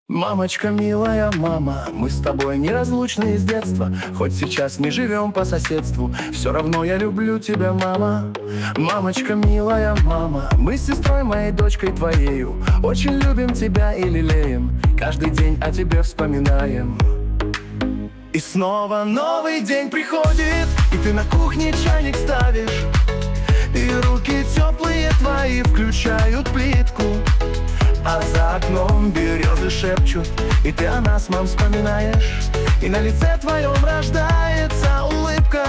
Мамочка, милая мама, мы с тобой неразлучны с детства. Хоть сейчас не живем по соседству, все равно я люблю тебя, мама. Мамочка, милая мама, мы с сестрой моей, дочкой твоею очень любим тебя и лелеем, каждый день о тебе вспоминаем. И снова новый день приходит, и ты на кухне чайник ставишь, и руки теплые твои включают плитку. А за окном березы шепчут, и ты о нас, мам, вспоминаешь, и на лице твоем рождается улыбка.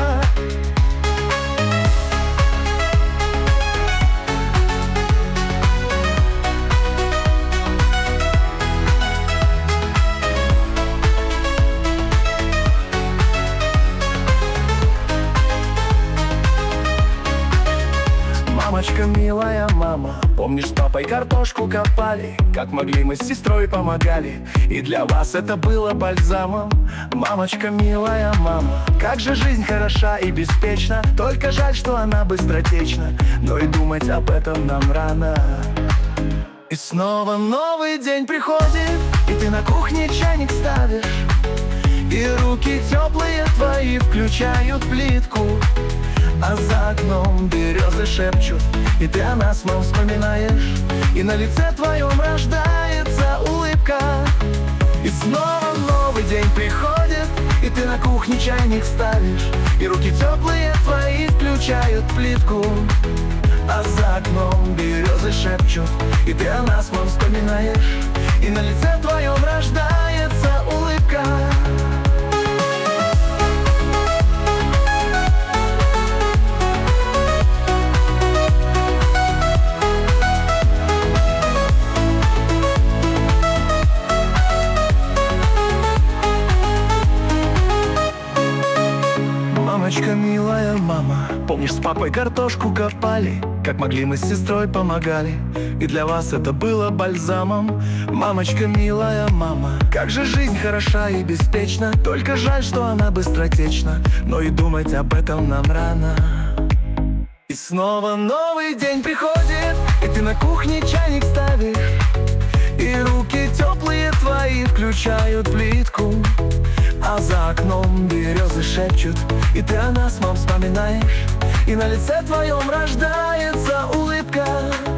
Мамочка, милая мама, помнишь, с папой картошку копали, как могли мы с сестрой помогали, и для вас это было бальзамом. Мамочка, милая мама, как же жизнь хороша и беспечна, только жаль, что она быстротечна, но и думать об этом нам рано. И снова новый день приходит, и ты на кухне чайник ставишь, и руки теплые твои включают плитку. А за окном березы шепчут, и ты о нас, мам, вспоминаешь, и на лице твоем рождается улыбка. И снова новый день приходит, и ты на кухне чайник ставишь, и руки теплые твои включают плитку. А за окном березы шепчут, и ты о нас, мам, вспоминаешь, и на лице твоем рождается улыбка. Мамочка, милая мама, помнишь, с папой картошку копали, как могли мы с сестрой помогали, и для вас это было бальзамом. Мамочка, милая мама, как же жизнь хороша и беспечна, только жаль, что она быстротечна, но и думать об этом нам рано. И снова новый день приходит, и ты на кухне чайник ставишь, и руки теплые твои включают плитку. А за окном березы шепчут, и ты о нас, мам, вспоминаешь, и на лице твоем рождается улыбка.